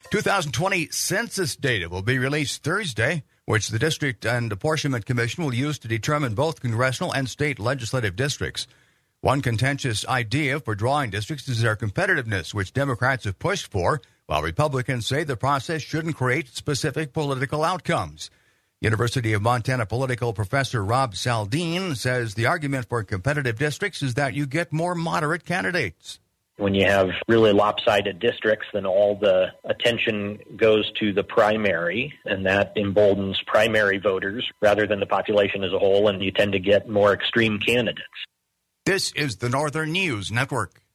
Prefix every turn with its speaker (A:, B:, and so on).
A: 2020 census data will be released Thursday, which the District and Apportionment Commission will use to determine both congressional and state legislative districts. One contentious idea for drawing districts is their competitiveness, which Democrats have pushed for, while Republicans say the process shouldn't create specific political outcomes. University of Montana political professor Rob Saldin says the argument for competitive districts is that you get more moderate candidates.
B: When you have really lopsided districts, then all the attention goes to the primary, and that emboldens primary voters rather than the population as a whole, and you tend to get more extreme candidates.
A: This is the Northern News Network.